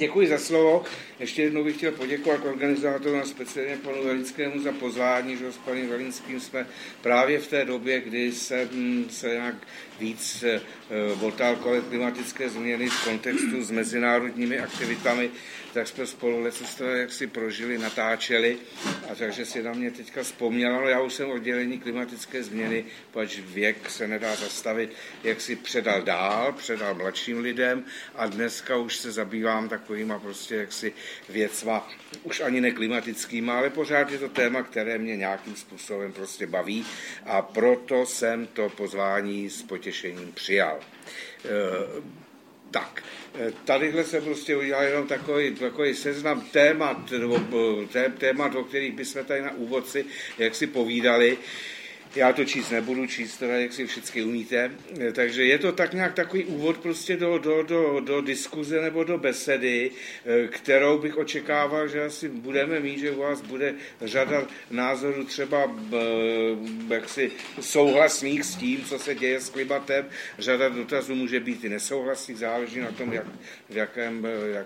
Děkuji za slovo. Ještě jednou bych chtěl poděkovat organizátorům a speciálně panu Velinskému za pozvání, že s panem Velinským jsme právě v té době, kdy se nějak víc botal kolem klimatické změny v kontextu s mezinárodními aktivitami, tak jsme spolu jaksi prožili, natáčeli, a takže si na mě teďka vzpomněl, ale já už jsem oddělení klimatické změny, pač věk se nedá zastavit, jak si předal mladším lidem a dneska už se zabývám takovýma prostě jaksi věcma, už ani neklimatickýma, ale pořád je to téma, které mě nějakým způsobem prostě baví a proto jsem to pozvání s potěšením přijal. Tak, tadyhle se prostě udělal jenom takový seznam témat, o kterých bychom tady na úvod si jaksi povídali. Já to číst nebudu, číst teda, jak si všichni umíte. Takže je to tak nějak takový úvod prostě do diskuze nebo do besedy, kterou bych očekával, že asi budeme mít, že u vás bude řada názorů třeba jaksi souhlasných s tím, co se děje s klimatem. Řada dotazů může být i nesouhlasných, záleží na tom, v jakém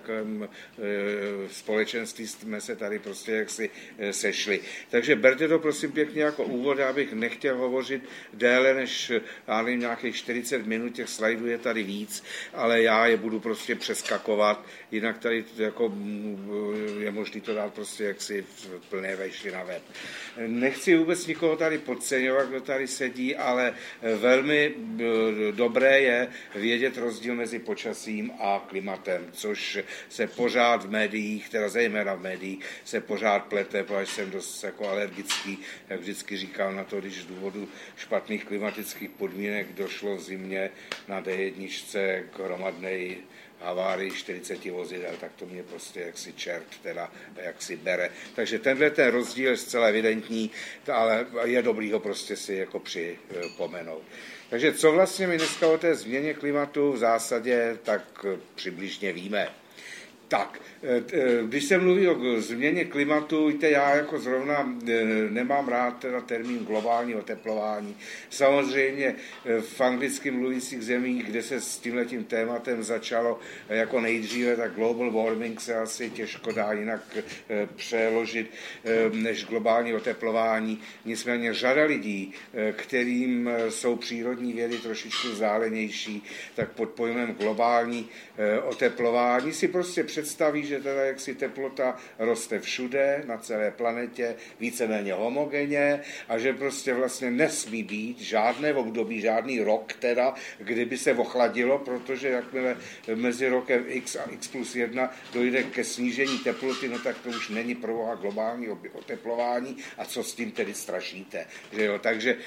společenství jsme se tady prostě jaksi sešli. Takže berte to prosím pěkně jako úvod, já bych nechtěl hovořit déle než nějakých 40 minut, těch slajdů je tady víc, ale já je budu prostě přeskakovat, jinak tady jako je možné to dát prostě jaksi v plné vejši na web. Nechci vůbec nikoho tady podceňovat, kdo tady sedí, ale velmi dobré je vědět rozdíl mezi počasím a klimatem, což se pořád v médiích, teda zejména v médiích, se pořád plete, protože jsem dost jako alergický, jak vždycky říkám na to, když z důvodu špatných klimatických podmínek došlo v zimě na D1 k hromadné havárii 40 vozidel, tak to mě prostě jaksi čert teda jaksi bere. Takže tenhle ten rozdíl je zcela evidentní, ale je dobrý ho prostě si jako připomenout. Takže co vlastně my dneska o té změně klimatu v zásadě tak přibližně víme? Tak, když se mluví o změně klimatu, víte, já jako zrovna nemám rád teda termín globální oteplování. Samozřejmě v anglicky mluvících zemích, kde se s tímhletím tématem začalo jako nejdříve, tak global warming se asi těžko dá jinak přeložit než globální oteplování. Nicméně řada lidí, kterým jsou přírodní vědy trošičku vzdálenější, tak pod pojmem globální oteplování si prostě představí, že teda jaksi teplota roste všude, na celé planetě, víceméně homogenně a že prostě vlastně nesmí být žádné období, žádný rok teda, kdyby se ochladilo, protože jakmile mezi rokem X a X+1 dojde ke snížení teploty, no tak to už není provoha globální oteplování a co s tím tedy strašíte. Že jo? Takže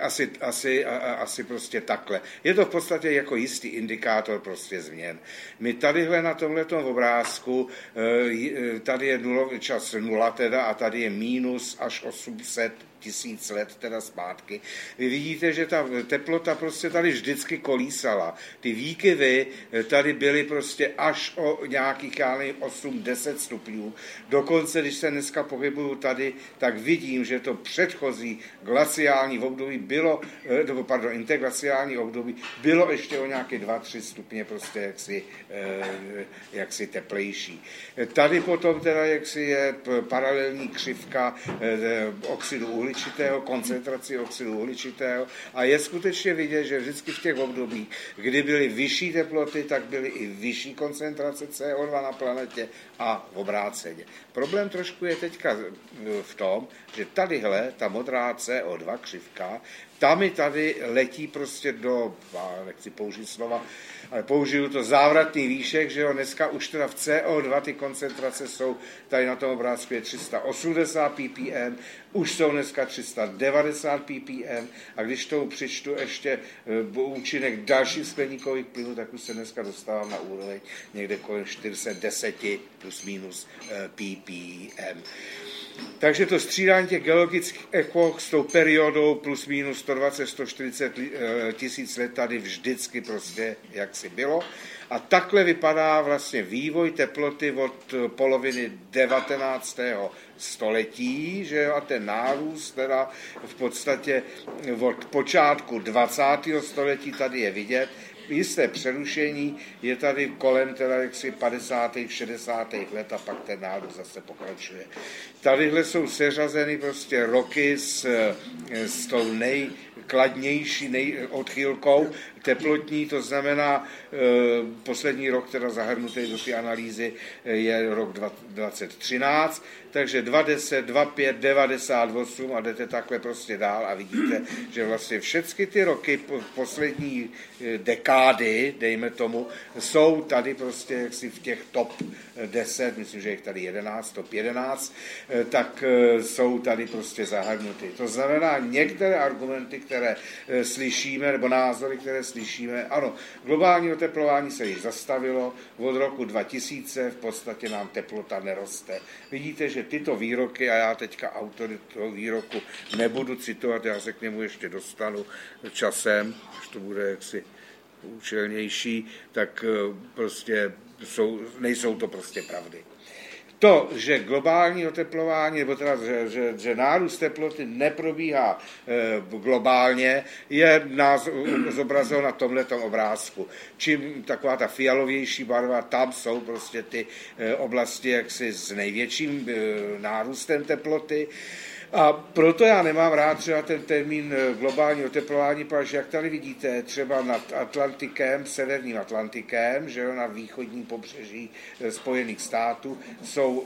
asi prostě takhle. Je to v podstatě jako jistý indikátor prostě změn. My tadyhle na tomhletom obrázku, tady je čas 0 teda a tady je minus až 800 tisíc let teda zpátky. Vy vidíte, že ta teplota prostě tady vždycky kolísala. Ty výkyvy tady byly prostě až o nějakých 8-10 stupňů. Dokonce, když se dneska pohybuju tady, tak vidím, že to předchozí glaciální období bylo, interglaciální období bylo ještě o nějaké 2-3 stupně prostě jaksi teplejší. Tady potom teda jaksi je paralelní křivka oxidu uhličitého, koncentraci oxidu uhličitého a je skutečně vidět, že vždycky v těch obdobích, kdy byly vyšší teploty, tak byly i vyšší koncentrace CO2 na planetě a obráceně. Problém trošku je teďka v tom, že tadyhle, ta modrá CO2 křivka, tam i tady letí prostě nechci použít slova, ale použiju to závratný výšek, že jo, dneska už teda v CO2 ty koncentrace jsou, tady na tom obrázku je 380 ppm, už jsou dneska 390 ppm a když tomu přičtu ještě účinek dalších skleníkových plynů, tak už se dneska dostávám na úroveň někde kolem 410 plus minus ppm. Takže to střídání těch geologických epoch s tou periodou plus minus 120-140 tisíc let tady vždycky prostě jaksi bylo. A takhle vypadá vlastně vývoj teploty od poloviny 19. století, že jo, a ten nárůst teda v podstatě od počátku 20. století tady je vidět, jisté přerušení je tady kolem teda jaksi 50. 60. let a pak ten nárůst zase pokračuje. Tadyhle jsou seřazeny prostě roky s tou nejkladnější odchylkou teplotní, to znamená poslední rok teda zahrnutý do té analýzy je rok 2013, takže 20, 25, 98 a jdete takhle prostě dál a vidíte, že vlastně všechny ty roky poslední dekády, dejme tomu, jsou tady prostě jaksi v těch top 10, myslím, že jich tady 11, top 11, tak jsou tady prostě zahrnuty. To znamená, některé argumenty, které slyšíme, nebo názory, které slyšíme, ano, globální oteplování se již zastavilo, od roku 2000 v podstatě nám teplota neroste. Vidíte, že tyto výroky, a já teďka autory toho výroku nebudu citovat, já se k němu ještě dostanu časem, až to bude jaksi účelnější, tak prostě nejsou to prostě pravdy. To, že globální oteplování, nebo teda, že nárůst teploty neprobíhá globálně, je zobrazeno na tomhletom obrázku. Čím taková ta fialovější barva, tam jsou prostě ty oblasti jaksi s největším nárůstem teploty. A proto já nemám rád třeba ten termín globální oteplování, protože jak tady vidíte, třeba nad Atlantikem, severním Atlantikem, že jo, na východním pobřeží Spojených států, jsou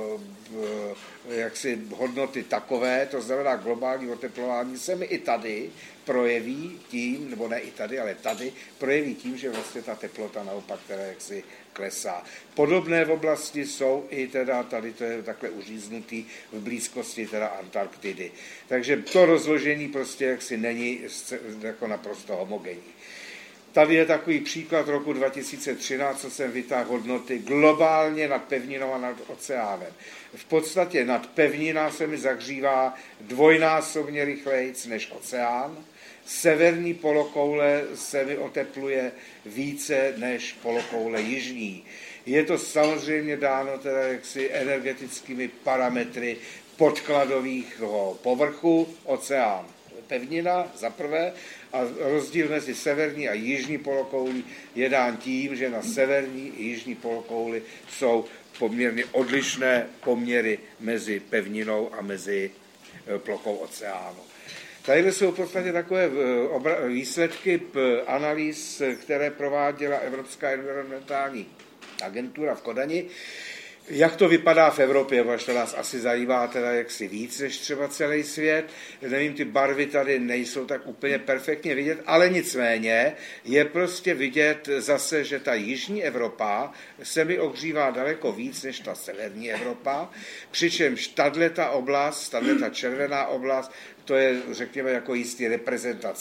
jaksi hodnoty takové, to znamená globální oteplování se mi i tady projeví tím, nebo ne i tady, ale tady, projeví tím, že vlastně ta teplota naopak teda jaksi klesá. Podobné v oblasti jsou i teda, tady to je takhle uříznutý v blízkosti teda Antarktidy. Takže to rozložení prostě jaksi není jako naprosto homogenní. Tady je takový příklad roku 2013, co jsem vytáhl hodnoty globálně nad pevninou a nad oceánem. V podstatě nad pevnina se mi zahřívá dvojnásobně rychlejc než oceán. Severní polokoule se mi otepluje více než polokoule jižní. Je to samozřejmě dáno teda jaksi energetickými parametry podkladového povrchu, oceán. Pevnina za prvé a rozdíl mezi severní a jižní polokoulí je dán tím, že na severní i jižní polokouli jsou poměrně odlišné poměry mezi pevninou a mezi plochou oceánu. Tady jsou v podstatě takové výsledky analýz, které prováděla Evropská environmentální agentura v Kodani. Jak to vypadá v Evropě, protože to nás asi zajímá teda jaksi víc než třeba celý svět. Nevím, ty barvy tady nejsou tak úplně perfektně vidět, ale nicméně je prostě vidět zase, že ta jižní Evropa se mi ohřívá daleko víc než ta severní Evropa, přičemž tato oblast, tato červená oblast, to je, řekněme, jako jistý reprezentant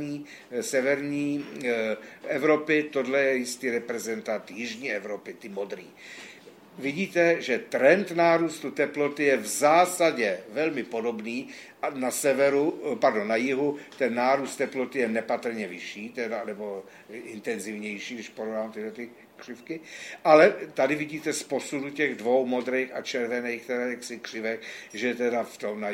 severní Evropy, tohle je jistý reprezentant jižní Evropy, ty modrý. Vidíte, že trend nárůstu teploty je v zásadě velmi podobný a na jihu ten nárůst teploty je nepatrně vyšší, teda, nebo intenzivnější, když porovnám tyhle ty křivky, ale tady vidíte z posunu těch dvou modrých a červených teda jaksi křivek, že teda na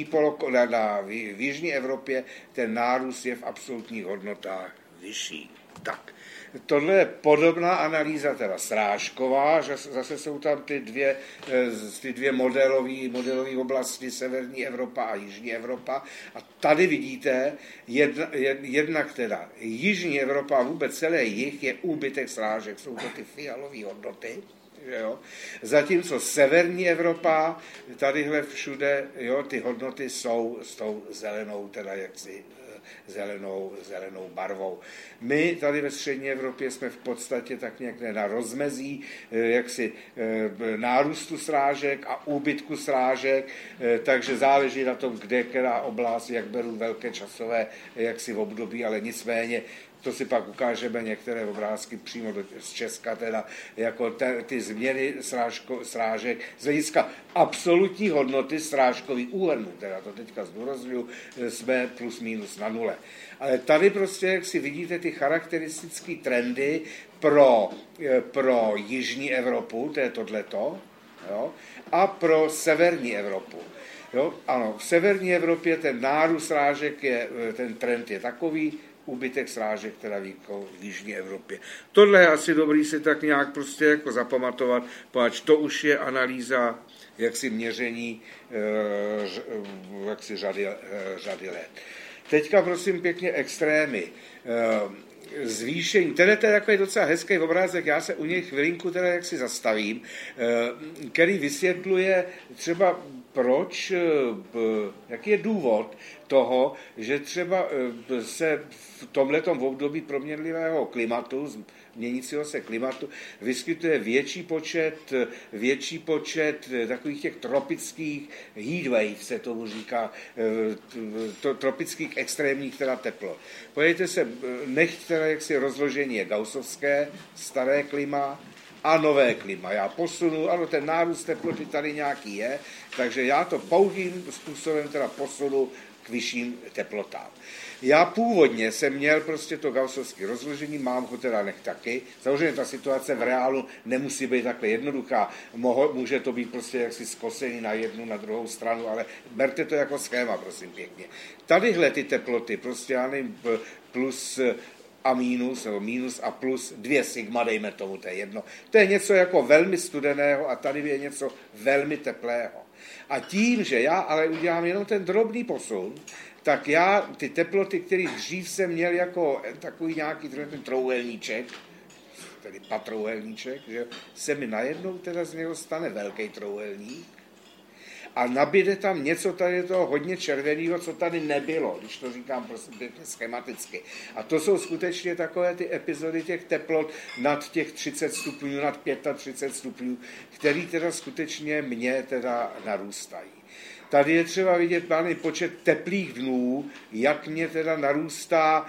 jižní Evropě ten nárůst je v absolutních hodnotách vyšší. Tak. Tohle je podobná analýza teda srážková, že zase jsou tam ty dvě modelové oblasti, severní Evropa a jižní Evropa. A tady vidíte, jednak teda jižní Evropa a vůbec celé jih je úbytek srážek, jsou to ty fialové hodnoty. Jo. Zatímco severní Evropa, tadyhle všude, jo, ty hodnoty jsou s tou zelenou, teda jaksi zelenou barvou. My tady ve střední Evropě jsme v podstatě tak nějak na rozmezí jaksi nárůstu srážek a úbytku srážek, takže záleží na tom, kde která oblast, jak berou velké časové jaksi v období, ale nicméně to si pak ukážeme některé obrázky přímo z Česka, teda jako ty změny srážek z hlediska absolutní hodnoty srážkových úhrnů, teda to teďka zdůrazňuji, jsme plus minus na nule. Ale tady prostě, jak si vidíte, ty charakteristické trendy pro jižní Evropu, to je tohleto, jo, a pro severní Evropu. Jo, ano, v severní Evropě ten nárůst srážek ten trend je takový, úbytek srážek teda v jižní Evropě. Tohle je asi dobrý si tak nějak prostě jako zapamatovat, protože to už je analýza jaksi měření jaksi řady let. Teďka prosím pěkně extrémy. Zvýšení, tedy to je takový docela hezký obrázek, já se u něj chvilinku teda jaksi zastavím, který vysvětluje třeba proč, jaký je důvod toho, že třeba se v tomhletom období proměnlivého klimatu, měnícího se klimatu, vyskytuje větší počet takových těch tropických heatwaves, se tomu říká, tropických extrémních teda teplot. Podívejte se, nechť teda jaksi rozložení je gaussovské, staré klima a nové klima. Já posunu, ano, ten nárůst teploty tady nějaký je, takže já to pouhým způsobem teda posunu k vyšším teplotám. Já původně jsem měl prostě to gaussovské rozložení, mám ho teda nech taky. Samozřejmě ta situace v reálu nemusí být takhle jednoduchá. Může to být prostě jaksi zkosený na jednu, na druhou stranu, ale berte to jako schéma, prosím pěkně. Tadyhle ty teploty, prostě já nevím, plus a minus, nebo minus a plus 2 sigma, dejme tomu, to je jedno. To je něco jako velmi studeného a tady je něco velmi teplého. A tím, že já ale udělám jenom ten drobný posun, tak já ty teploty, které dřív jsem měl jako takový nějaký ten trouhelníček, tedy patrouhelníček, že se mi najednou teda z něho stane velký trouhelník a nabíde tam něco tady toho hodně červeného, co tady nebylo, když to říkám prostě schematicky. A to jsou skutečně takové ty epizody těch teplot nad těch 30 stupňů, nad 35 stupňů, který teda skutečně mě teda narůstají. Tady je třeba vidět počet teplých dnů, jak mě teda narůstá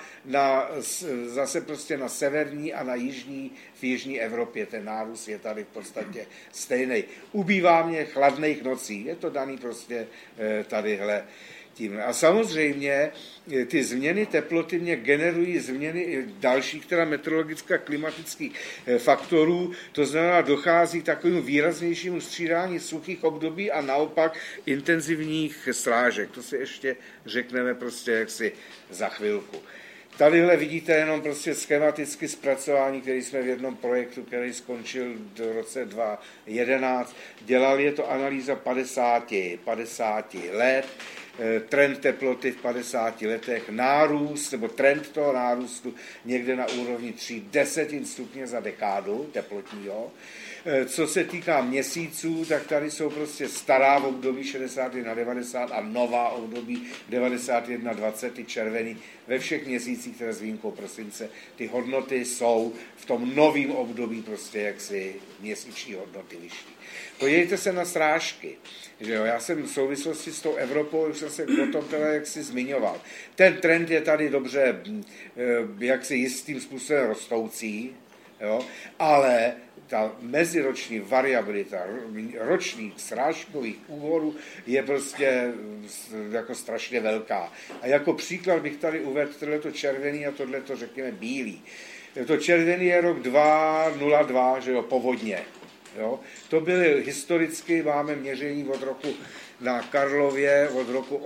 zase prostě na severní a na v jižní Evropě. Ten nárůst je tady v podstatě stejný. Ubývá mě chladných nocí. Je to daný prostě tadyhle tím. A samozřejmě ty změny teploty mě generují změny dalších teda meteorologických a klimatických faktorů, to znamená dochází k takovému výraznějšímu střídání suchých období a naopak intenzivních srážek. To si ještě řekneme prostě jaksi za chvilku. Tadyhle vidíte jenom prostě schematicky zpracování, který jsme v jednom projektu, který skončil v roce 2011. Dělal je to analýza 50 let, trend teploty v 50 letech, nárůst, nebo trend toho nárůstu někde na úrovni 0,3 stupně za dekádu teplotního. Co se týká měsíců, tak tady jsou prostě stará období 61-90 a nová období 91-20, ty červený ve všech měsících, které s výjimkou prosince. Ty hodnoty jsou v tom novém období prostě jaksi měsíční hodnoty vyšší. Podívejte se na srážky. Že jo, já jsem v souvislosti s tou Evropou, už jsem se o tom teda jaksi zmiňoval. Ten trend je tady dobře jaksi jistým způsobem rostoucí, jo, ale ta meziroční variabilita ročních srážkových úvorů je prostě jako strašně velká. A jako příklad bych tady uvedl tohleto červený a tohleto řekněme bílý. To červený je rok 2002, že jo, povodně. Jo? To byly historicky, máme měření od roku na Karlově od roku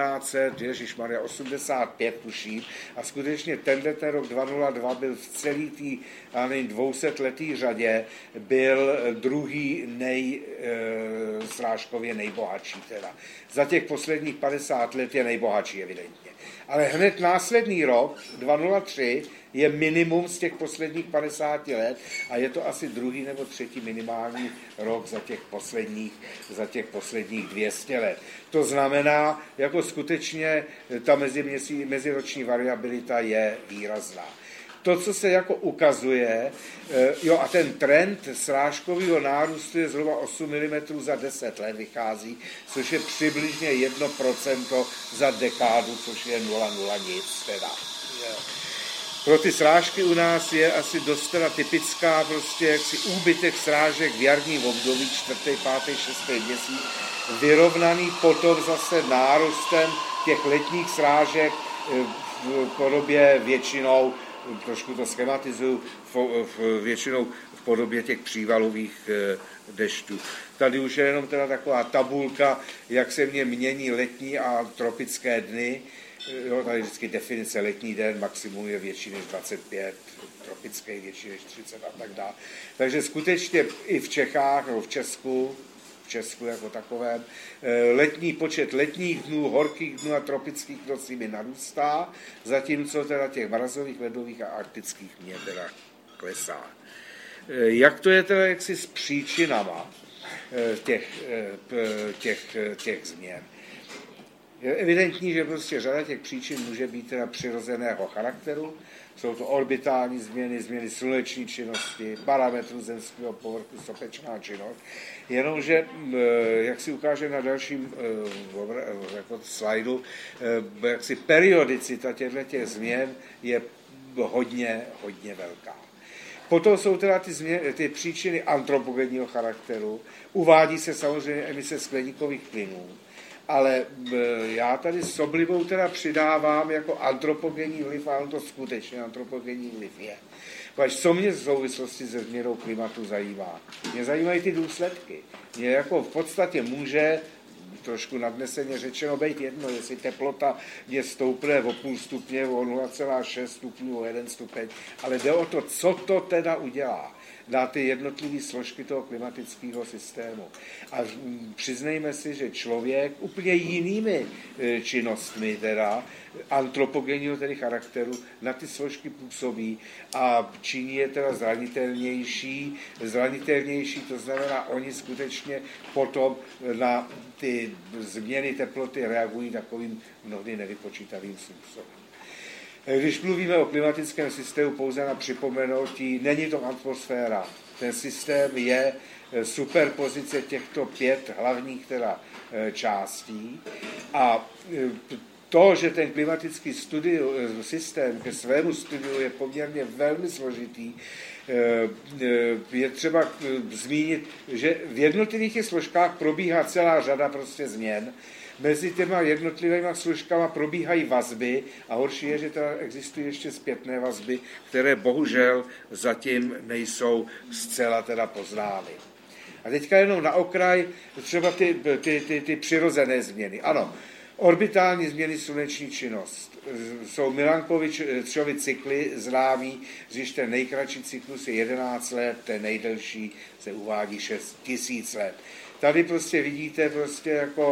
1885 tuším a skutečně ten rok 2002 byl v celý tý 200letý řadě byl druhý srážkově nejbohatší teda. Za těch posledních 50 let je nejbohatší evidentně. Ale hned následný rok 2003 je minimum z těch posledních 50 let a je to asi druhý nebo třetí minimální rok za těch posledních 200 let. To znamená, jako skutečně ta meziroční variabilita je výrazná. To, co se jako ukazuje, a ten trend srážkového nárůstu je zhruba 8 mm za 10 let vychází, což je přibližně 1% za dekádu, což je 0,0 nic teda. Pro ty srážky u nás je asi dost teda typická prostě jaksi úbytek srážek v jarním období 4., 5., 6. měsíc, vyrovnaný potom zase nárůstem těch letních srážek v podobě většinou, trošku to schematizuju, většinou v podobě těch přívalových dešťů. Tady už je jenom teda taková tabulka, jak se mě mění letní a tropické dny. Jo, tady vždycky definice letní den, maximum je větší než 25, tropický větší než 30 a tak dále. Takže skutečně i v Čechách, nebo v Česku jako takovém, počet letních dnů, horkých dnů a tropických nocí mi narůstá, zatímco teda těch mrazových, ledových a arktických mě teda klesá. Jak to je teda jaksi s příčinama těch změn? Je evidentní, že prostě řada těch příčin může být teda přirozeného charakteru. Jsou to orbitální změny, změny sluneční činnosti, parametrů zemského povrchu, sopečná činnost. Jenomže, jak si ukáže na dalším jako slajdu, jaksi periodicita těchto změn je hodně velká. Potom jsou teda ty příčiny antropogenního charakteru. Uvádí se samozřejmě emise skleníkových plynů. Ale já tady s oblibou teda přidávám jako antropogenní vliv, a on to skutečně antropogenní vliv je. Co mě v souvislosti se změnou klimatu zajímá? Mě zajímají ty důsledky. Mě jako v podstatě může, trošku nadneseně řečeno, být jedno, jestli teplota mě stoupne o 0,5 stupně, o 0,6 stupňů, o 1 stupeň, ale jde o to, co to teda udělá na ty jednotlivé složky toho klimatického systému. A přiznejme si, že člověk úplně jinými činnostmi teda antropogenního tedy charakteru na ty složky působí a činí je teda zranitelnější, to znamená, oni skutečně potom na ty změny teploty reagují takovým mnohdy nevypočítavým způsobem. Když mluvíme o klimatickém systému, pouze na připomenutí, není to atmosféra. Ten systém je superpozice těchto 5 hlavních teda částí a to, že ten klimatický systém ke svému studiu je poměrně velmi složitý, je třeba zmínit, že v jednotlivých složkách probíhá celá řada prostě změn. Mezi těma jednotlivými složkama probíhají vazby a horší je, že teda existují ještě zpětné vazby, které bohužel zatím nejsou zcela teda poznány. A teďka jenom na okraj třeba ty přirozené změny. Orbitální změny sluneční činnost. Jsou Milankovičovy cykly známý, když ten nejkratší cyklus je 11 let, ten nejdelší se uvádí 6 000 let. Tady prostě vidíte prostě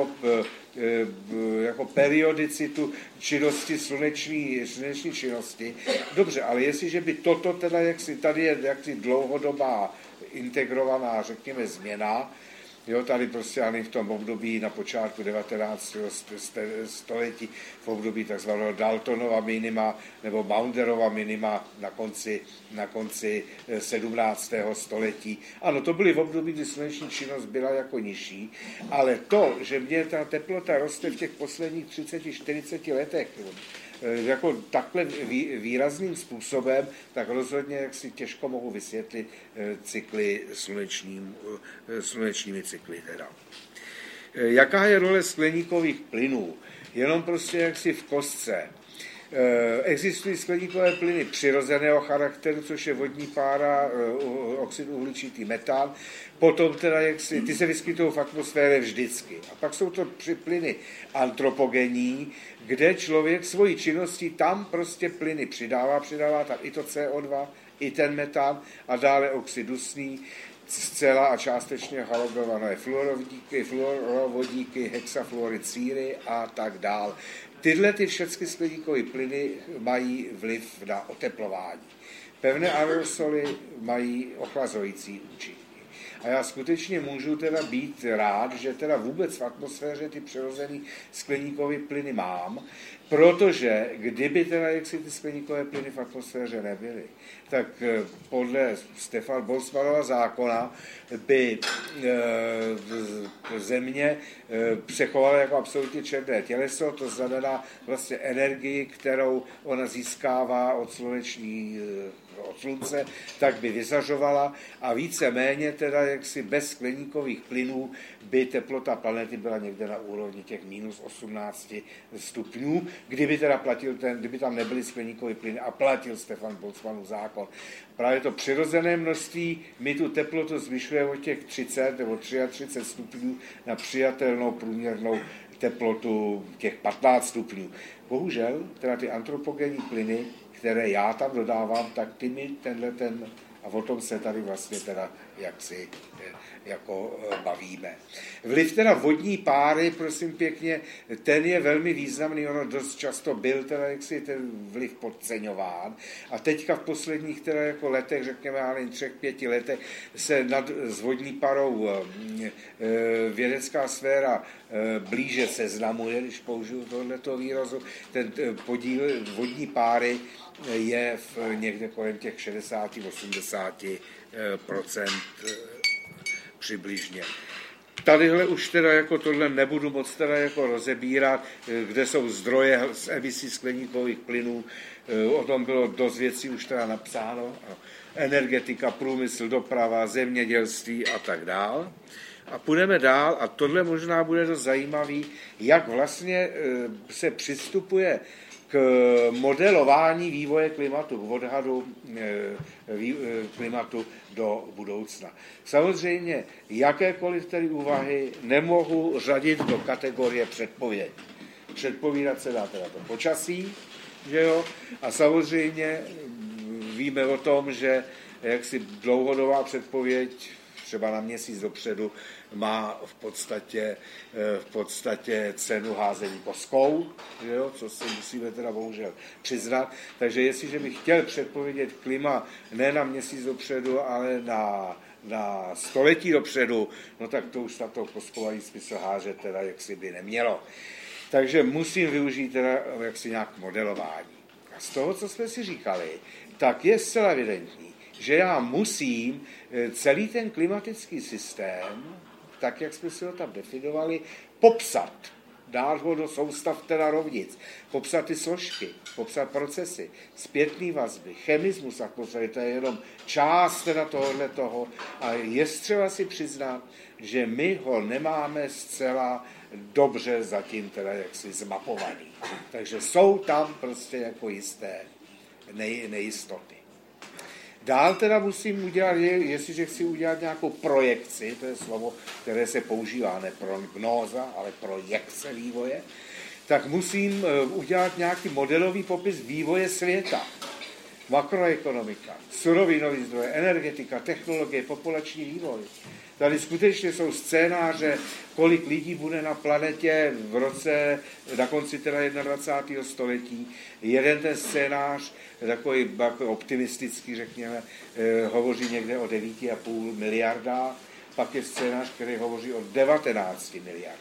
jako periodicitu činnosti sluneční činnosti. Dobře, ale jestliže by toto teda, tady je jaksi dlouhodobá integrovaná, řekněme, změna, jo, tady prostě ani v tom období na počátku 19. století, v období takzvaného Daltonova minima nebo Maunderova minima na konci 17. století. Ano, to byly v období, kdy sluneční činnost byla jako nižší, ale to, že mě ta teplota roste v těch posledních 30-40 letech, jako takhle výrazným způsobem, tak rozhodně jak si těžko mohu vysvětlit cykly slunečními cykly teda. Jaká je role skleníkových plynů? Jenom prostě jaksi v kostce. Existují skleníkové plyny přirozeného charakteru, což je vodní pára, oxid uhličitý, metán. Potom teda ty se vyskytují v atmosféře vždycky. A pak jsou to plyny antropogenní, kde člověk svojí činností tam prostě plyny přidává tam i to CO2, i ten metán a dále oxid dusný, zcela a částečně halogované fluorovodíky, hexafluorid síry a tak dál. Tyhle všechny skleníkové plyny mají vliv na oteplování. Pevné aerosoly mají ochlazující účinky. A já skutečně můžu teda být rád, že teda vůbec v atmosféře ty přirozené skleníkové plyny mám, protože kdyby teda jaksi ty skleníkové plyny v atmosféře nebyly, tak podle Stefana Boltzmannova zákona by Země přechovala jako absolutně černé těleso, to znamená vlastně energii, kterou ona získává od slunce, tak by vyzařovala a víceméně teda jaksi bez skleníkových plynů by teplota planety byla někde na úrovni těch minus 18 stupňů, kdyby tam nebyly skleníkové plyny a platil Stefan Boltzmannův zákon. Právě to přirozené množství mi tu teplotu zvyšuje o těch 30 nebo 33 stupňů na přijatelnou průměrnou teplotu těch 15 stupňů. Bohužel, teda ty antropogenní plyny, které já tam dodávám, tak ty mi a o tom se tady vlastně teda jaksi jako bavíme. Vliv teda vodní páry, prosím pěkně, ten je velmi významný, ono dost často byl teda jaksi ten vliv podceňován a teďka v posledních teda jako letech, řekněme, ale 3-5 letech, se s vodní parou vědecká sféra blíže seznamuje, když použiju tohleto výrazu, ten podíl vodní páry je někde kolem těch 60-80% přibližně. Tadyhle už teda jako tohle nebudu moc teda jako rozebírat, kde jsou zdroje z emisí skleníkových plynů, o tom bylo dost věcí už teda napsáno, energetika, průmysl, doprava, zemědělství a tak dál. A půjdeme dál a tohle možná bude dost zajímavý, jak vlastně se přistupuje k modelování vývoje klimatu, k odhadu klimatu do budoucna. Samozřejmě jakékoliv tedy úvahy nemohu řadit do kategorie předpověď. Předpovídat se dá teda to počasí, že jo? A samozřejmě víme o tom, že jaksi dlouhodobá předpověď třeba na měsíc dopředu má v podstatě cenu házení kostkou, jo, co si musíme teda bohužel přiznat. Takže jestliže bych chtěl předpovědět klima ne na měsíc dopředu, ale na století dopředu, no tak to už na to kostkování smysl házet teda jaksi by nemělo. Takže musím využít teda jaksi nějak modelování. A z toho, co jsme si říkali, tak je zcela evidentní, že já musím celý ten klimatický systém, tak jak jsme si ho tam definovali, popsat, dát ho do soustav teda rovnic, popsat ty složky, popsat procesy, zpětný vazby, chemismus atmosféry, to je jenom část teda tohohle toho a je třeba si přiznat, že my ho nemáme zcela dobře zatím teda jaksi zmapovaný. Takže jsou tam prostě jako jisté nejistoty. Dál teda musím udělat, jestliže chci udělat nějakou projekci, to je slovo, které se používá, ne prognóza, ale projekce vývoje, tak musím udělat nějaký modelový popis vývoje světa. Makroekonomika, surovinový zdroje, energetika, technologie, populační vývoj. Tady skutečně jsou scénáře, kolik lidí bude na planetě v roce, na konci teda 21. století. Jeden ten scénář, takový optimistický, řekněme, hovoří někde o 9,5 miliardách, pak je scénář, který hovoří o 19 miliardách.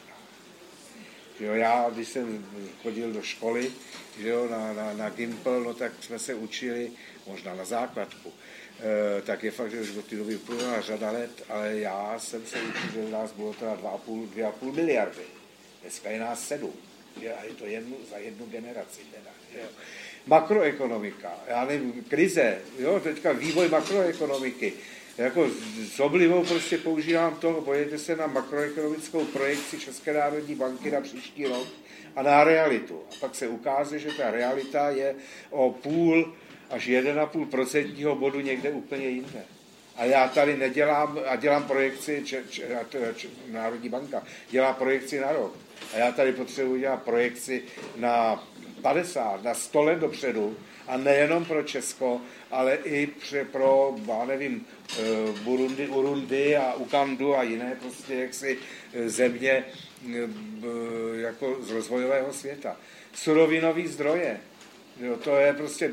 Jo, já, když jsem chodil do školy, jo, na Gimpel, no, tak jsme se učili, možná na základku, tak je fakt, že už od té doby uplynula řada let, ale já jsem se učil, že nás bylo teda 2,5 miliardy. Dneska je nás 7. A je to za jednu generaci. Teda, jo. Makroekonomika, já nevím, krize, jo, teďka vývoj makroekonomiky. Jako s oblibou prostě používám to, pojďte se na makroekonomickou projekci České národní banky na příští rok a na realitu. A pak se ukáže, že ta realita je o 0,5 až 1,5% bodu někde úplně jinde. A já tady nedělám, a dělám projekci, Národní banka dělá projekci na rok. A já tady potřebuji dělat projekci na 50, na 100 let dopředu, a nejenom pro Česko, ale i pro, já nevím, Burundi a Ugandu a jiné prostě jaksi země jako z rozvojového světa. Surovinový zdroje. Jo, to je prostě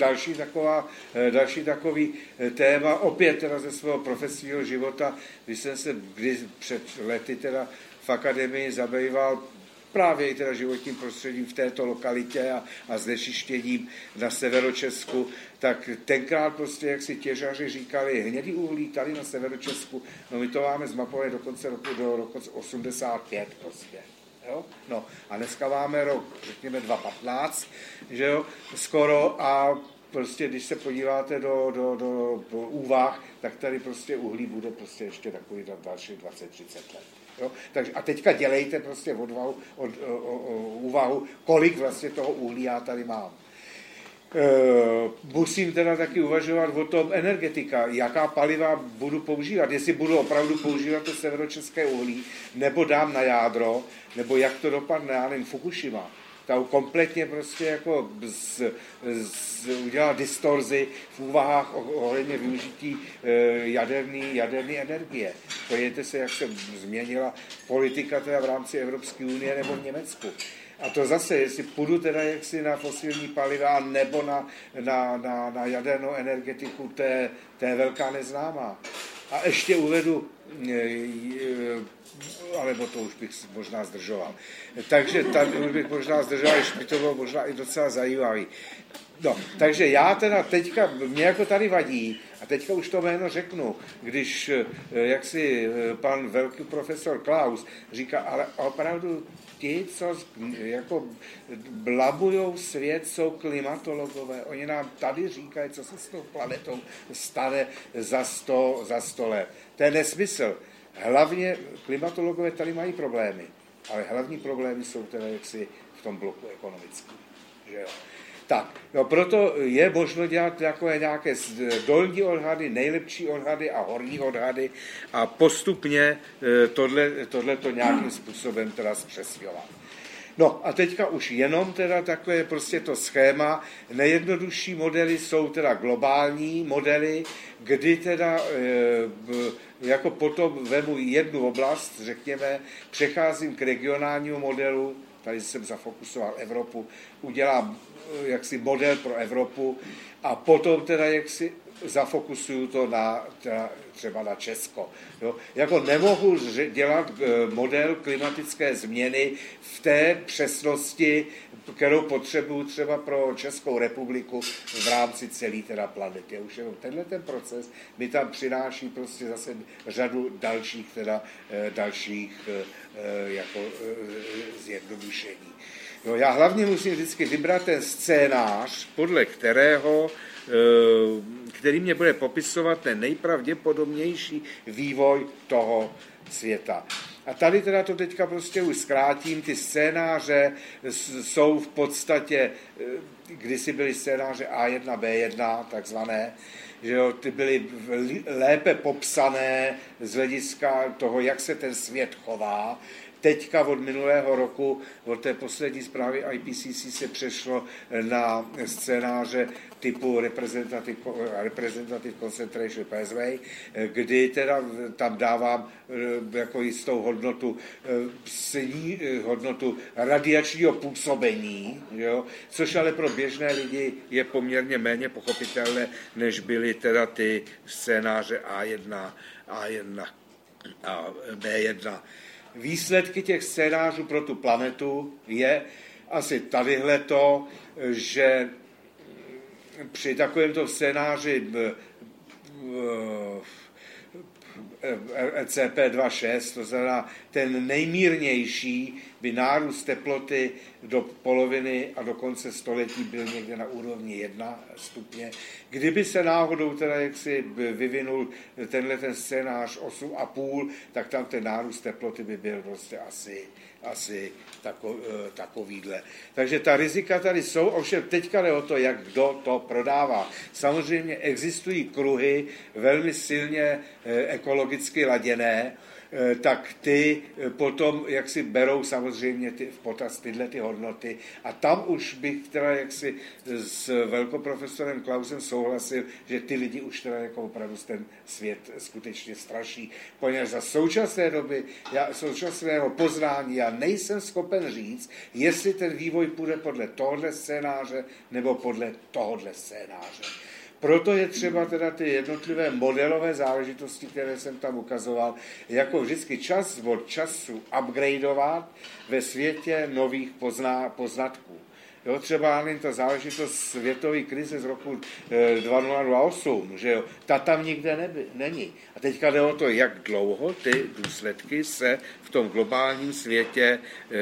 další takový téma, opět teda ze svého profesního života, když jsem se před lety teda v akademii zabýval právě i teda životním prostředím v této lokalitě a znečištěním na Severočesku, tak tenkrát prostě, jak si těžaři říkali, hnědý uhlí tady na Severočesku, no my to máme zmapovat do roku 85 prostě. Jo? No a dneska máme rok, řekněme 2015, že jo, skoro, a prostě když se podíváte do úvah, tak tady prostě uhlí bude prostě ještě takový další 20-30 let. Jo? Takže, a teďka dělejte prostě úvahu, kolik vlastně toho uhlí já tady mám. Musím teda taky uvažovat o tom energetika, jaká paliva budu používat, jestli budu opravdu používat to severočeské uhlí, nebo dám na jádro, nebo jak to dopadne, já nevím, Fukushima. Ta kompletně prostě jako udělala distorzi v úvahách ohledně využití jaderné energie. Pojďte se, jak se změnila politika teda v rámci Evropské unie nebo v Německu. A to zase, jestli půjdu teda jaksi na fosilní paliva nebo na jadernou energetiku, to je velká neznámá. A ještě uvedu, alebo to už bych možná zdržoval. Takže tady už bych možná zdržoval, ještě by to bylo možná i docela zajímavý. No, takže já teda teďka, mě jako tady vadí, a teďka už to jméno řeknu, když jaksi pan velký profesor Klaus říká, ale opravdu ti, co jako blabujou svět, jsou klimatologové. Oni nám tady říkají, co se s tou planetou stane za 100 let. To je nesmysl. Hlavně klimatologové tady mají problémy, ale hlavní problémy jsou teda jaksi v tom bloku ekonomickém. Že jo? Tak, no proto je možno dělat takové nějaké dolní odhady, nejlepší odhady a horní odhady a postupně tohleto nějakým způsobem teda zpřesňovat. No a teďka už jenom teda takové prostě to schéma, nejjednodušší modely jsou teda globální modely, kdy teda jako potom vemu jednu oblast, řekněme, přecházím k regionálnímu modelu, tady jsem zafokusoval Evropu, udělám jaksi model pro Evropu a potom teda jaksi zafokusuju to třeba na Česko. Jo? Jako nemohu dělat model klimatické změny v té přesnosti, kterou potřebuju třeba pro Českou republiku v rámci celé teda planety. Už jenom tenhle ten proces mi tam přináší prostě zase řadu dalších jako zjednodušení. No, já hlavně musím vždycky vybrat ten scénář, podle kterého, který mě bude popisovat ten nejpravděpodobnější vývoj toho světa. A tady teda to teďka prostě už zkrátím, ty scénáře jsou v podstatě, kdysi byly scénáře A1, B1, takzvané, že jo, ty byly lépe popsané z hlediska toho, jak se ten svět chová. Teďka od minulého roku, od té poslední zprávy IPCC se přešlo na scénáře typu Representative Concentration Pathway, kdy teda tam dávám jako jistou hodnotu radiačního působení, jo? Což ale pro běžné lidi je poměrně méně pochopitelné, než byly teda ty scénáře A1 a B1. Výsledky těch scénářů pro tu planetu je asi tadyhleto, že při takovémto scénáři CP26, to znamená ten nejmírnější, by nárůst teploty do poloviny a do konce století byl někde na úrovni 1 stupně. Kdyby se náhodou teda jaksi vyvinul ten scénář 8,5, tak tam ten nárůst teploty by byl prostě asi takovýhle. Takže ta rizika tady jsou, ovšem teďka jde o to, jak kdo to prodává. Samozřejmě existují kruhy velmi silně ekologicky laděné, tak ty potom jaksi berou samozřejmě v potaz tyhle ty hodnoty. A tam už bych teda jaksi s velkoprofesorem Klausem souhlasil, že ty lidi už teda jako opravdu ten svět skutečně straší. Poněvadž za současného poznání já nejsem schopen říct, jestli ten vývoj půjde podle tohohle scénáře nebo podle tohohle scénáře. Proto je třeba teda ty jednotlivé modelové záležitosti, které jsem tam ukazoval, jako vždycky čas od času upgradeovat ve světě nových poznatků. Jo, třeba ta záležitost světové krize z roku 2008, že jo, ta tam nikde není. A teďka jde o to, jak dlouho ty důsledky se v tom globálním světě,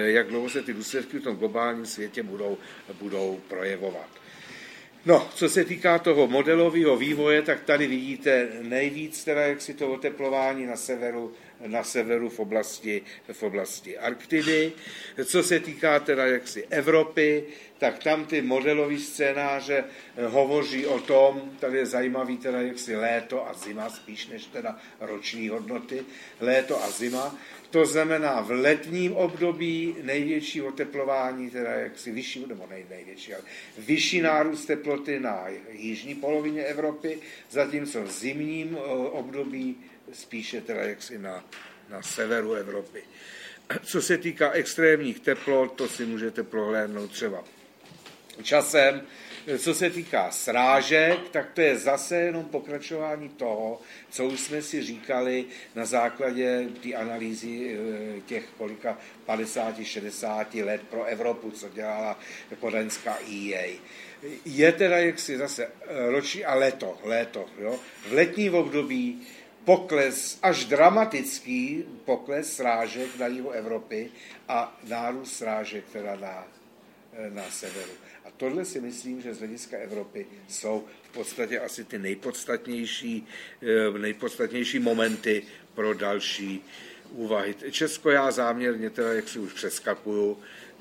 budou projevovat. No, co se týká toho modelového vývoje, tak tady vidíte nejvíc, teda, jak si to oteplování na severu na severu v oblasti Arktidy. Co se týká teda jaksi Evropy, tak tam ty modelové scénáře hovoří o tom, tady je zajímavý teda jaksi léto a zima, spíš než teda roční hodnoty, léto a zima. To znamená v letním období největší oteplování, teda jaksi vyšší, nebo největší, ale vyšší nárůst teploty na jižní polovině Evropy, zatímco v zimním období spíše teda jaksi na severu Evropy. Co se týká extrémních teplot, to si můžete prohlédnout třeba časem. Co se týká srážek, tak to je zase jenom pokračování toho, co už jsme si říkali na základě té analýzy těch 50-60 let pro Evropu, co dělala kodaňská IEA. Je teda jaksi zase roční a léto. Jo? V letním období pokles, až dramatický pokles srážek na jihu Evropy a nárůst srážek teda na severu. A tohle si myslím, že z hlediska Evropy jsou v podstatě asi ty nejpodstatnější momenty pro další úvahy. Česko já záměrně teda, jak si už přeskakuju,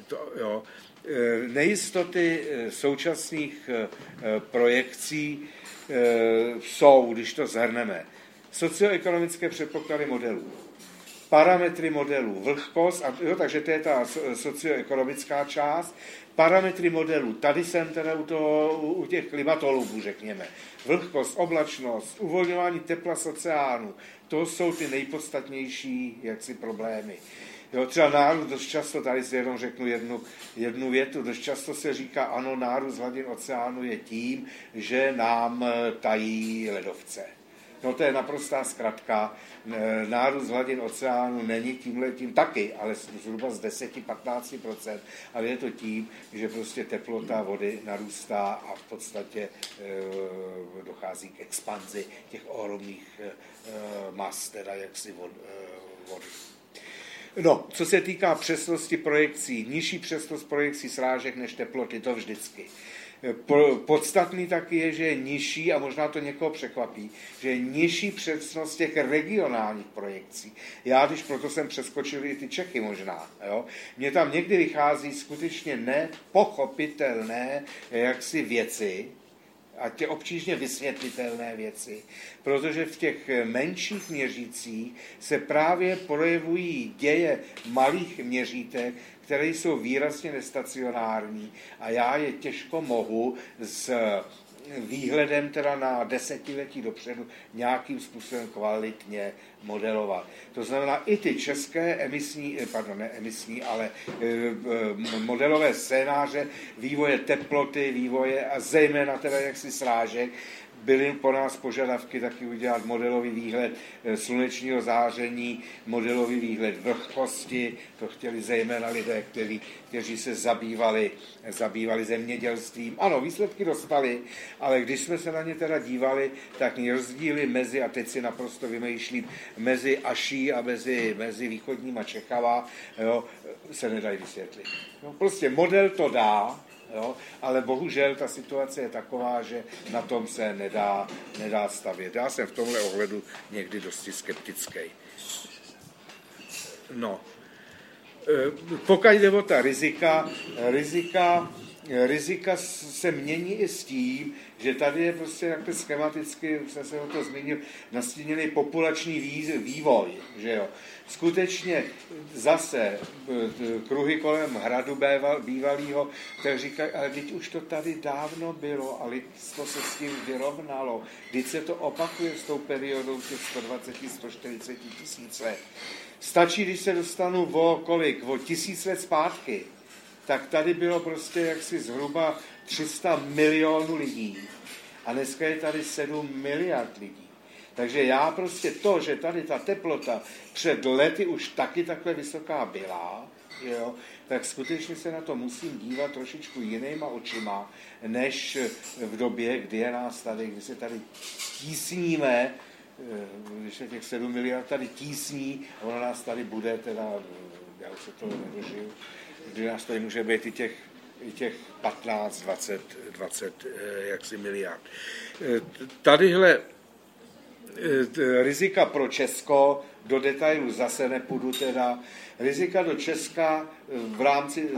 nejistoty současných projekcí jsou, když to zhrneme, socioekonomické předpoklady modelů, parametry modelů, vlhkost, takže to je ta socioekonomická část, parametry modelů, tady jsem teda u těch klimatologů, řekněme, vlhkost, oblačnost, uvolňování tepla z oceánu, to jsou ty nejpodstatnější jaksi problémy. Jo, třeba nárůst, dost často, tady si jenom řeknu jednu větu, dost často se říká, ano, nárůst hladin oceánu je tím, že nám tají ledovce. No to je naprostá zkratka. Nárůst hladin oceánu není tímhletím taky, ale zhruba z 10-15%, ale je to tím, že prostě teplota vody narůstá a v podstatě dochází k expanzi těch ohromných mas, teda jaksi vody. No, co se týká přesnosti projekcí, nižší přesnost projekcí srážek než teploty, to vždycky. Podstatný taky je, že je nižší, a možná to někoho překvapí, že je nižší přesnost těch regionálních projekcí. Já, když proto jsem přeskočil i ty Čechy možná, jo, mně tam někdy vychází skutečně nepochopitelné jaksi věci, a tě obtížně vysvětlitelné věci, protože v těch menších měřících se právě projevují děje malých měřítek, které jsou výrazně nestacionární a já je těžko mohu s výhledem teda na desetiletí dopředu nějakým způsobem kvalitně modelovat. To znamená i ty české modelové scénáře vývoje teploty, vývoje a zejména teda jaksi srážek, byly po nás požadavky taky udělat modelový výhled slunečního záření, modelový výhled vlhkosti, to chtěli zejména lidé, kteří se zabývali zemědělstvím. Ano, výsledky dostali, ale když jsme se na ně teda dívali, tak rozdíly mezi, a teď si naprosto vymýšlím, mezi Aší a mezi východníma Čechama, jo, se nedají vysvětlit. No, prostě model to dá, jo, ale bohužel ta situace je taková, že na tom se nedá stavět. Já jsem v tomhle ohledu někdy dosti skeptický. No. Pokud jde o ta rizika se mění i s tím, že tady je prostě jaký schematicky, jsem se o to zmínil, nastíněný populační vývoj, že jo. Skutečně zase kruhy kolem hradu bývalého, tak říkají, ale teď už to tady dávno bylo a lidstvo se s tím vyrovnalo. Teď se to opakuje s tou periodou těch 120-140 tisíc let. Stačí, když se dostanu o 1000 let zpátky, tak tady bylo prostě jaksi zhruba 300 milionů lidí a dneska je tady 7 miliard lidí. Takže já prostě to, že tady ta teplota před lety už taky takhle vysoká byla, jo, tak skutečně se na to musím dívat trošičku jinýma očima, než v době, kdy se tady tísníme, když je těch 7 miliard tady tísní, a ono nás tady bude, teda, já už se toho nedožiju, kdy nás tady může být i těch 15, 20 jaksi miliard. Tadyhle rizika pro Česko do detailu zase nepůjdu teda. Rizika do Česka v rámci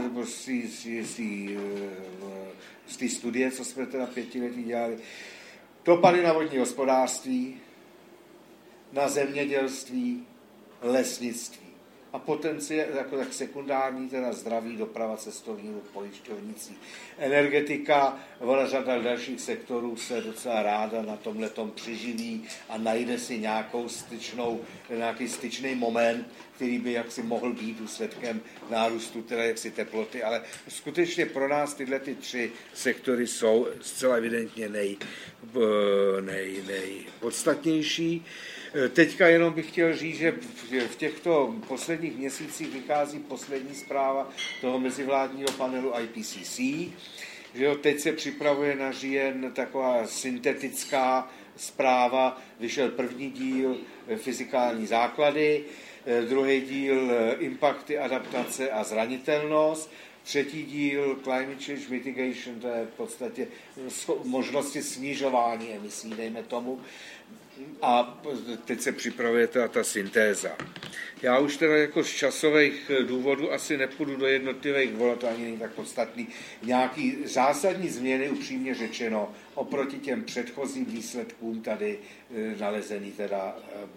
z té studie, co jsme teda 5letí dělali, dopady na vodní hospodářství, na zemědělství, lesnictví. A potenciál jako tak sekundární, teda zdraví, doprava, cestovní, pojišťovnicí, energetika, ona řada dalších sektorů se docela ráda na tomhletom přiživí a najde si nějaký styčný moment, který by jaksi mohl být důsledkem nárůstu teda jaksi teploty, ale skutečně pro nás tyhle ty 3 sektory jsou zcela evidentně nejpodstatnější. Teďka jenom bych chtěl říct, že v těchto posledních měsících vychází poslední zpráva toho mezivládního panelu IPCC, že jo, teď se připravuje na říjen taková syntetická zpráva, vyšel první díl fyzikální základy, druhý díl impakty, adaptace a zranitelnost, třetí díl Climate Change Mitigation, to je v podstatě možnosti snižování emisí, dejme tomu. A teď se připravuje ta syntéza. Já už teda jako z časových důvodů asi nepůjdu do jednotlivých voleb, to ani není tak podstatný. Nějaký zásadní změny, upřímně řečeno, oproti těm předchozím výsledkům tady nalezený teda,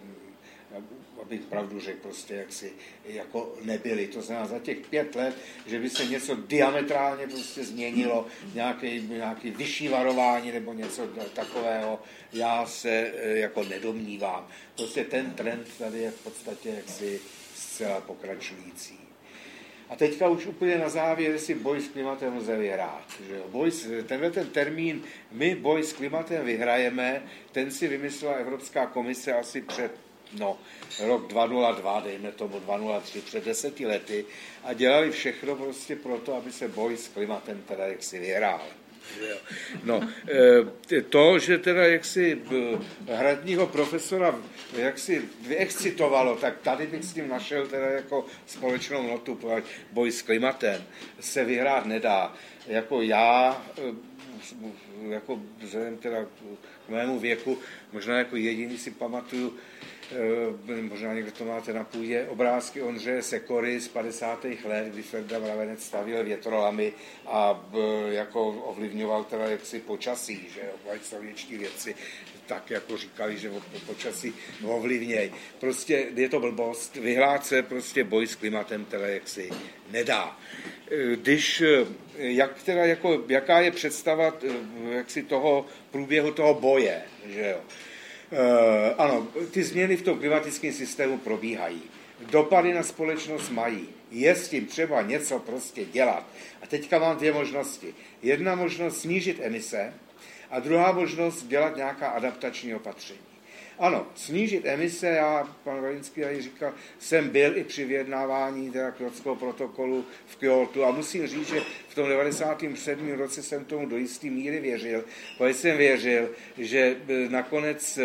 abych pravdu řekl, prostě jaksi jako nebyly. To znamená za těch 5 let, že by se něco diametrálně prostě změnilo, nějaký vyšší varování nebo něco takového, já se jako nedomnívám. Prostě ten trend tady je v podstatě jaksi zcela pokračující. A teďka už úplně na závěr, jestli boj s klimatem lze vyhrát. Že jo? Tenhle ten termín, my boj s klimatem vyhrajeme, ten si vymyslela Evropská komise asi před rok 2002, dejme tomu 2003, před 10 lety a dělali všechno prostě proto, aby se boj s klimatem teda jaksi vyhrál. No, to, že teda jaksi hradního profesora jaksi vyexcitovalo, tak tady bych s tím našel teda jako společnou notu, boj s klimatem se vyhrát nedá. Jako já, jako vzhledem teda k mému věku, možná jako jediný si pamatuju, možná někdo to máte na půdě, obrázky Ondřeje Sekory z 50. let, kdy Ferda Mravenec stavěl větrolamy a jako ovlivňoval teda jaksi počasí, že sovětští vědci tak jako říkali, že počasí ovlivněj. Prostě je to blbost, vyhrát se prostě boj s klimatem teda jaksi nedá. Když, jaká je představa jaksi toho průběhu toho boje, že jo? Ano, ty změny v tom klimatickém systému probíhají. Dopady na společnost mají. Je s tím třeba něco prostě dělat. A teďka mám 2 možnosti. Jedna možnost snížit emise a druhá možnost dělat nějaká adaptační opatření. Ano, snížit emise, pan Valinský tady říkal, jsem byl i při vyjednávání Kyotského protokolu v Kyotu a musím říct, že v tom 97. roce jsem tomu do jisté míry věřil, protože jsem věřil, že nakonec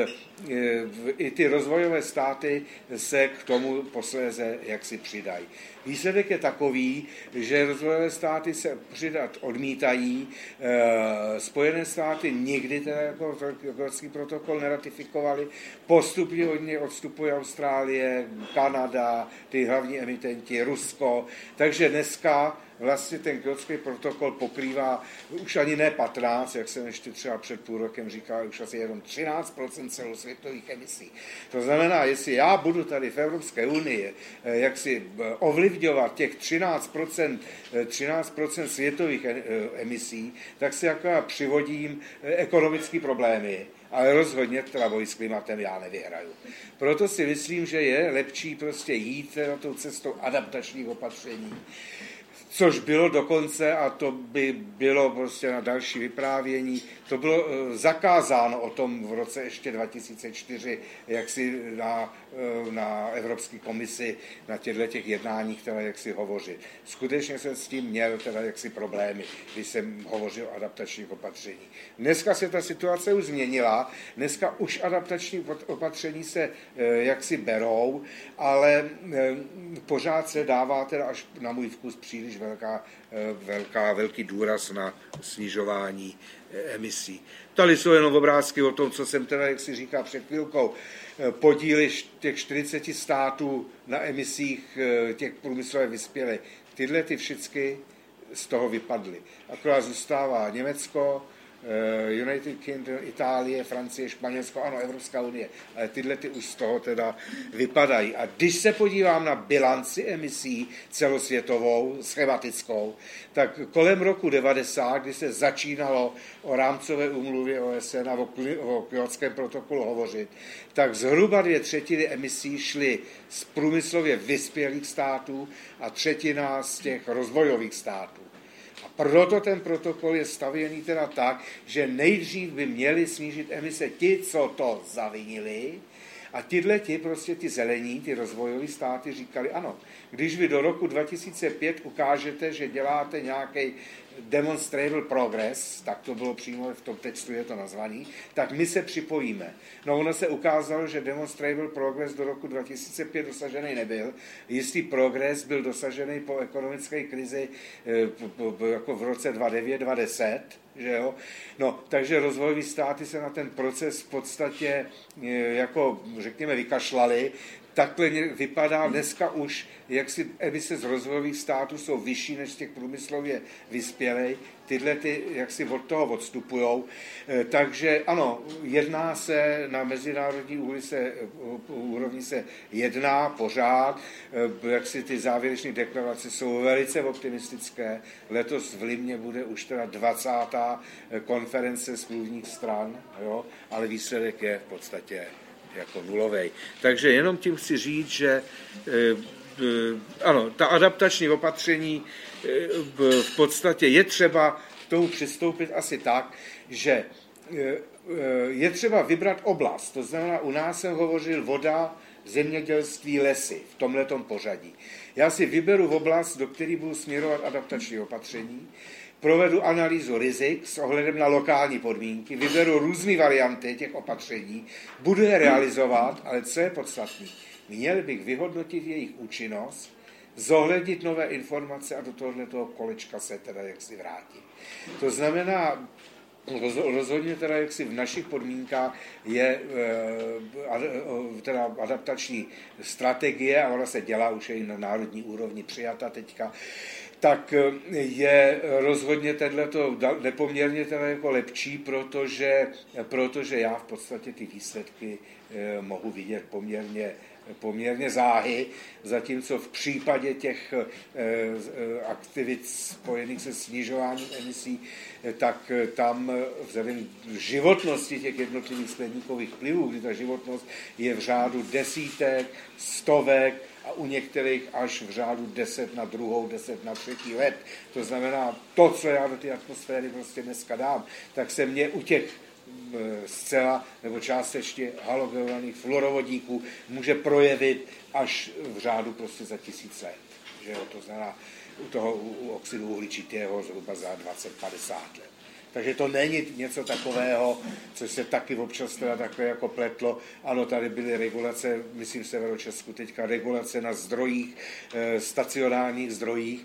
i ty rozvojové státy se k tomu posléze jaksi přidají. Výsledek je takový, že rozvojové státy se přidat odmítají, Spojené státy nikdy ten Kyotský protokol neratifikovaly, postupně od něj odstupuje Austrálie, Kanada, ty hlavní emitenti, Rusko, takže dneska vlastně ten Kyotský protokol pokrývá už ani ne 15, jak jsem ještě třeba před půl rokem říkal, už asi jenom 13% celosvětových emisí. To znamená, jestli já budu tady v Evropské unii jak si ovlivňovat těch 13% světových emisí, tak si jako přivodím ekonomické problémy. Ale rozhodně teda boj s klimatem já nevyhraju. Proto si myslím, že je lepší prostě jít na tou cestou adaptačních opatření, což bylo dokonce, a to by bylo prostě na další vyprávění, to bylo zakázáno o tom v roce ještě 2004, jak si na Evropské komisi, na těchto jednáních, teda jak si hovořit. Skutečně jsem s tím měl teda jaksi problémy, když jsem hovořil o adaptačních opatření. Dneska se ta situace už změnila, dneska už adaptační opatření se jaksi berou, ale pořád se dává teda až na můj vkus příliš velký důraz na snižování emisí. Tady jsou jenom obrázky o tom, co jsem teda, jak si říká před chvilkou, podíly těch 40 států na emisích těch průmyslově vyspělých. Tyhle ty všechny z toho vypadly. Akorát zůstává Německo, United Kingdom, Itálie, Francie, Španělsko, ano, Evropská unie, ale tyhle ty už z toho teda vypadají. A když se podívám na bilanci emisí celosvětovou, schematickou, tak kolem roku 90, kdy se začínalo o rámcové úmluvě OSN a o Kyotském protokolu hovořit, tak zhruba 2/3 emisí šly z průmyslově vyspělých států a 1/3 z těch rozvojových států. Proto ten protokol je stavěný teda tak, že nejdřív by měli snížit emise ti, co to zavinili, a prostě ty zelení, ty rozvojové státy říkali, ano, když vy do roku 2005 ukážete, že děláte nějaký demonstrable progress, tak to bylo přímo v tom textu, je to nazvaný, tak my se připojíme. No ono se ukázalo, že demonstrable progress do roku 2005 dosažený nebyl. Jistý progres byl dosažený po ekonomické krizi jako v roce 2009-2010, že jo? No, takže rozvojové státy se na ten proces v podstatě jako, řekněme, vykašlali. Takhle vypadá dneska už, jak si emise z rozvojových států jsou vyšší než z těch průmyslově vyspělých, tyhle ty, jak si od toho odstupujou. Takže ano, jedná se na mezinárodní úrovni se jedná pořád, jak si ty závěrečné deklarace jsou velice optimistické. Letos v Limě bude už teda 20. konference smluvních stran, jo? Ale výsledek je v podstatě jako nulovej. Takže jenom tím chci říct, že ano, ta adaptační opatření v podstatě je třeba k tomu přistoupit asi tak, že je třeba vybrat oblast. To znamená, u nás jsem hovořil voda, zemědělství, lesy v tomhletom pořadí. Já si vyberu oblast, do které budu směrovat adaptační opatření, provedu analýzu rizik s ohledem na lokální podmínky, vyberu různé varianty těch opatření, budu je realizovat, ale co je podstatné, měl bych vyhodnotit jejich účinnost, zohlednit nové informace a do tohoto kolečka se teda jaksi vrátit. To znamená, rozhodně teda jaksi v našich podmínkách je teda adaptační strategie, a ona se dělá už i na národní úrovni přijata teďka, tak je rozhodně tenhleto nepoměrně teda jako lepší, protože já v podstatě ty výsledky mohu vidět poměrně záhy, zatímco v případě těch aktivit spojených se snižováním emisí, tak tam vzhledem k životnosti těch jednotlivých skleníkových plynů, kdy ta životnost je v řádu desítek, stovek a u některých až v řádu 10 na 2., 10 na 3. let. To znamená, to, co já do té atmosféry prostě dneska dám, tak se mě u těch zcela nebo částečně halogenovaných fluorovodíků může projevit až v řádu prostě za 1000 let. Že jo? To znamená u oxidu uhličitého zhruba za 20-50 let. Takže to není něco takového, co se taky občas teda takové jako pletlo. Ano, tady byly regulace, myslím v Severočesku teďka, regulace na zdrojích, stacionárních zdrojích,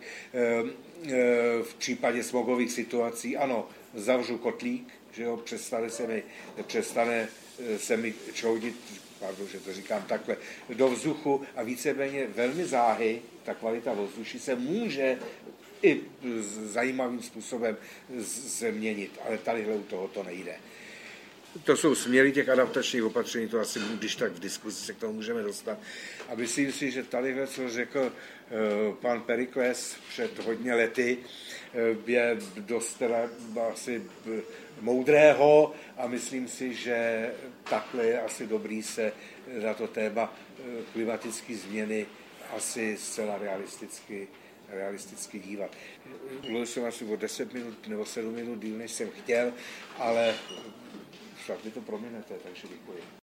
v případě smogových situací. Ano, zavřu kotlík, že jo, přestane se mi čoudit, pardon, že to říkám takhle, do vzduchu a víceméně velmi záhy ta kvalita ovzduší se může i zajímavým způsobem změnit, ale tadyhle u toho to nejde. To jsou směry těch adaptačních opatření, to asi když tak v diskuzi se k tomu můžeme dostat. A myslím si, že tadyhle, co řekl pan Perikles před hodně lety, je dost teda asi moudrého a myslím si, že takhle je asi dobrý se na to téma klimatické změny asi zcela realisticky dívat. Mluvil jsem asi o 10 minut nebo 7 minut díl, než jsem chtěl, ale snad mi to prominete, takže děkuji.